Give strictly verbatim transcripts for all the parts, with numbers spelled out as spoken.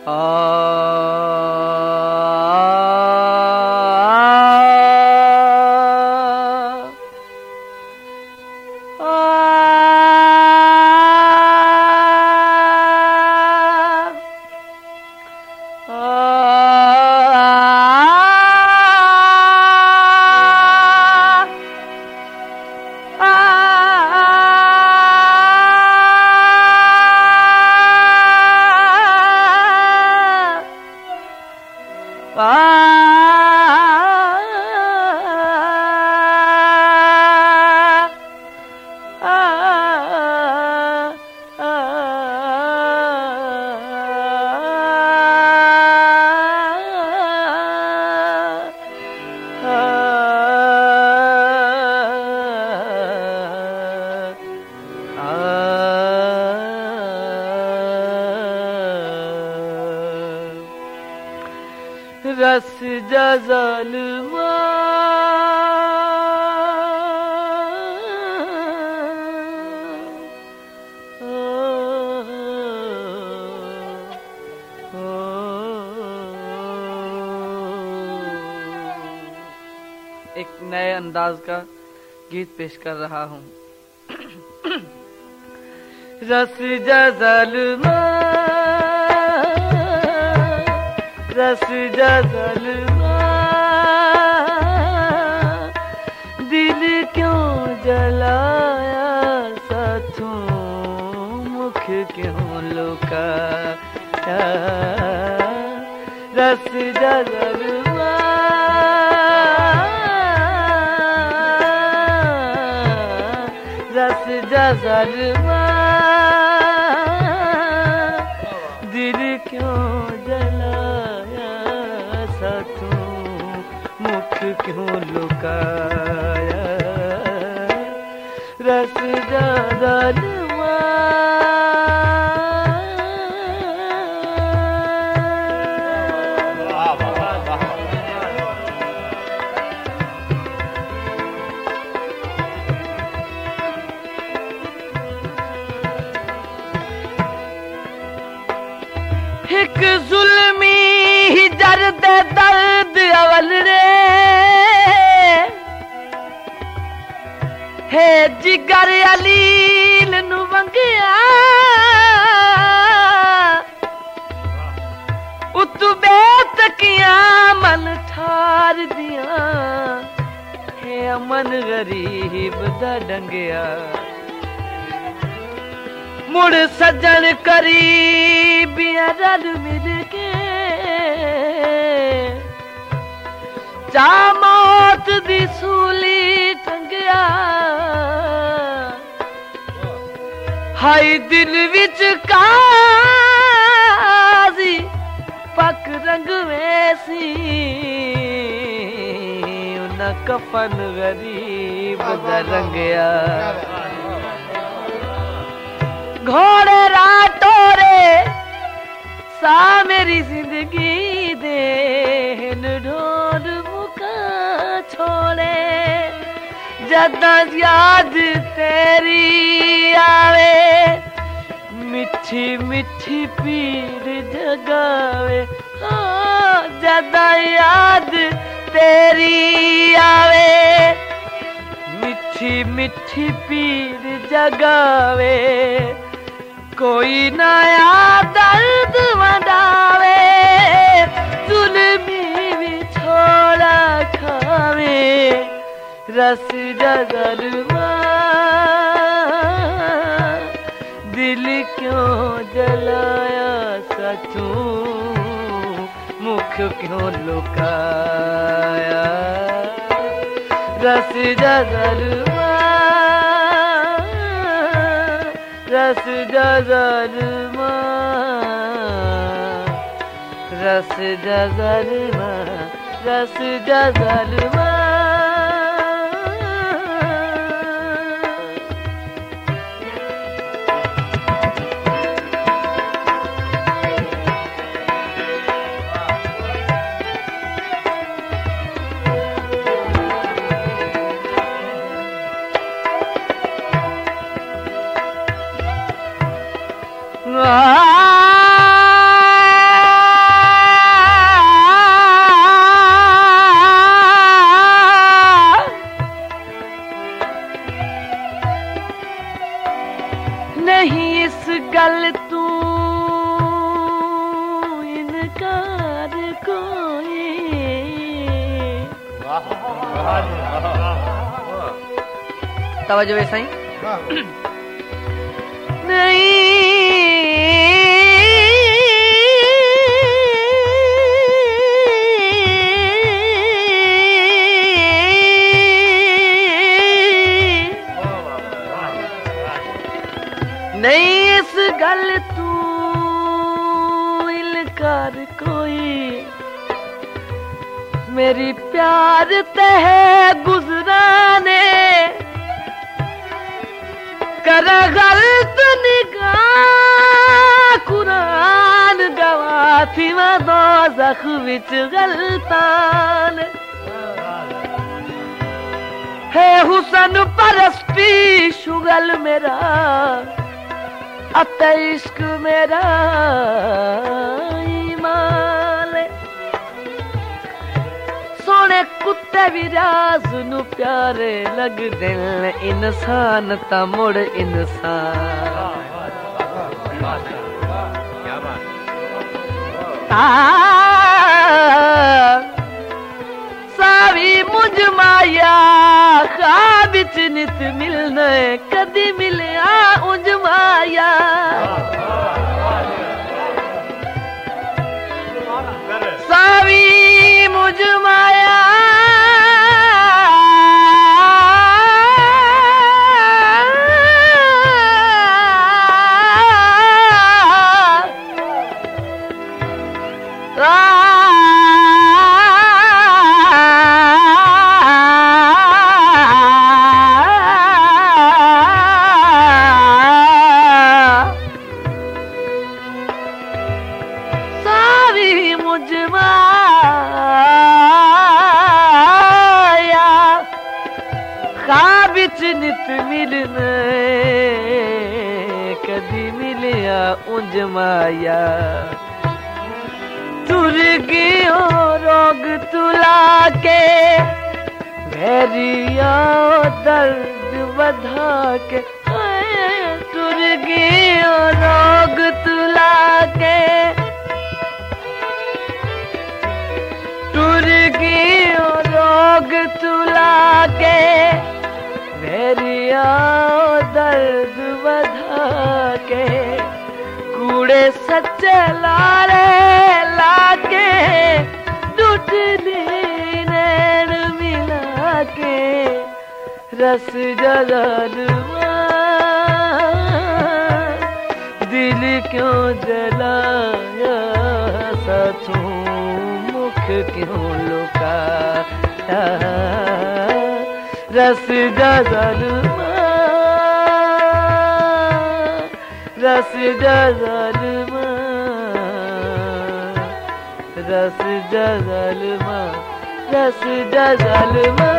रस जज़लमा एक नए अंदाज का गीत पेश कर रहा हूँ। रस जज़लमा रस जज़लमा दिल क्यों जलाया साथों मुख क्यों लुकाया। रस जज़लमा रस जज़लमा दिल क्यों जलाया साथों मुख क्यों लुकाया। रस जज़लमा एक जुल्मी दर्द दर्द अवल रे है जिगर अलील नु वंगिया उतबे तकिया मन ठार दिया है अमन गरीब दा डंगिया। मुड़ सजन करीबिया रल मिल के चा मौत दी सूली टंगिया। हाय दिल विच काजी पक रंग वैसी उन कफन गरीब दा रंगिया। घोड़े राटोरे सा मेरी जिंदगी दे ढोल मुका छोड़े। जदा याद तेरी आवे मिठी मिठी पीर जगावे। हाँ जदा याद तेरी आवे मिठी मिठी पीर जगावे। कोई नया दर्द वंडावे जुल्मी भी छोड़ा खावे। रस जज़लमा दिल क्यों जलाया साथों मुख क्यों लुकाया। रस जज़लमा रस जज़लमा रस जज़लमा रस जज़लमा। नहीं इस गल तू इनकार कोई तवज्जो है सही नहीं नहीं इस गल तू इनकार कोई मेरी प्यार ते है गुजराने कर गलत निगाह कुरान गवाह थी मैं दोज़ख विच गलतान है हुसन परस्ती शुगल मेरा अते इश्क मेरा ईमान सोने कुत्ते भी राज नू प्यारे लग दिल इंसान ता मुड़ इंसान सावी मुझ माया ख्वाब विच नित मिलने कदी मिलिया उंज माया सावी मुझ माया नित मिलने कदी मिलिया उंज माया तुर गयो रोग तुला के भेरिया दर्द बधा के तुर गयो रोग तुला के तुर गयो रोग तुला के भेरिया दर्द बधा के कूड़े सच्चे लारे लाके टूटने नैन मिला के रस जलन दिल क्यों जलाया साथों मुख क्यों लुकाया रस जलमा रस जलमा रस जलमा रस जलमा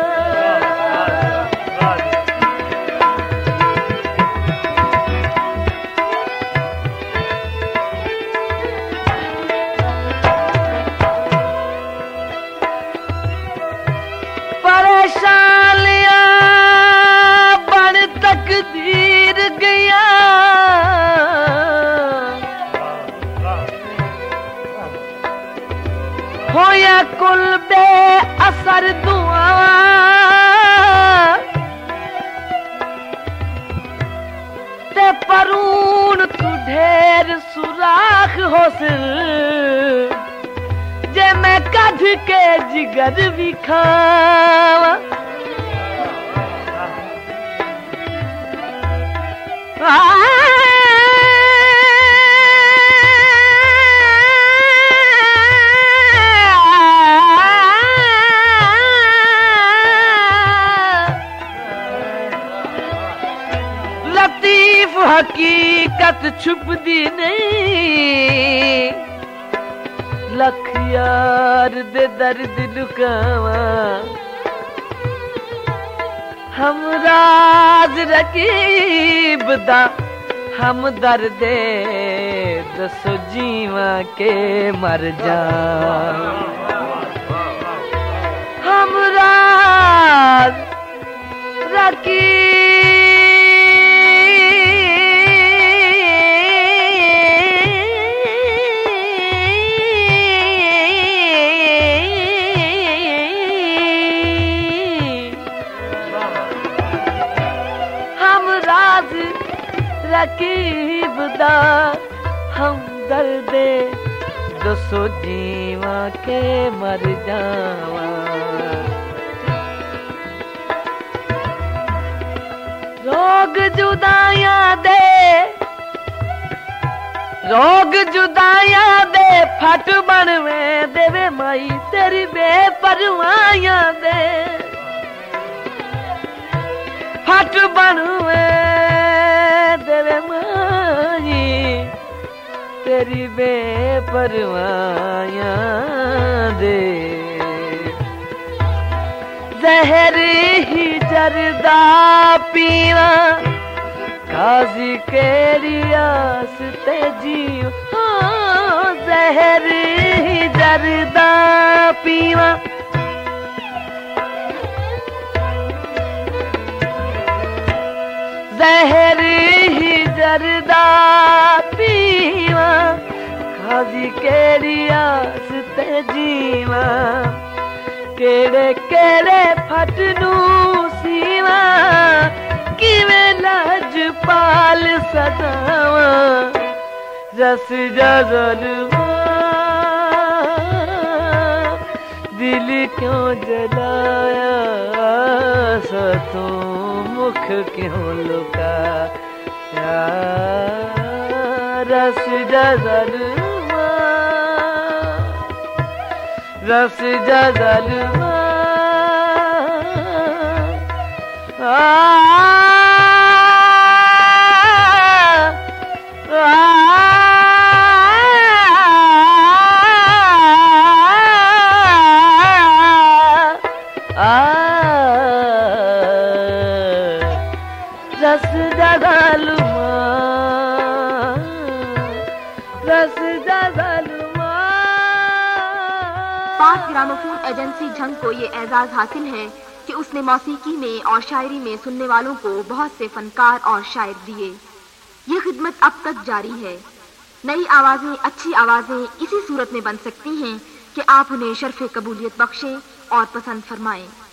होया कुल बे असर दुआ ते परून तू ढेर सुराख होसिल जे मैं कढ के जिगर भी खावा हकीकत छुपदी नहीं लख यार दे दर्द लुकावा हम राज रकीब दा हम दर्दे दसो जीवा के मर जा हम राज रकीब राज रकीब दा हम दर्दे दसो जीवा के मर जावा रोग जुदाया दे रोग जुदाया दे फट बनवे देवे माई तेरी बेपरवाया दे फट बनवे देवे माई तेरी बेपरवाया दे जहर ही जरदा पीवा काजी केरी आस ते जियो हाँ जहर ही जरदा पीवा जहर ही जरदा पीवा काजी केरी आस ते जीवा केड़े केड़े फटनू सीवा किवें लजपाल सदावा रस जज़लवा दिल क्यों जलाया सतों मुख क्यों लुकाया रस जज़लवा रस जज़लवा आ रस जज़लवा रस जज़लवा। पाक ग्रामोफोन एजेंसी झंग को ये एजाज हासिल है कि उसने मौसीकी में और शायरी में सुनने वालों को बहुत से फनकार और शायर दिए। ये खिदमत अब तक जारी है। नई आवाजें अच्छी आवाजें इसी सूरत में बन सकती हैं कि आप उन्हें शर्फ़े कबूलियत बख्शें और पसंद फरमाएं।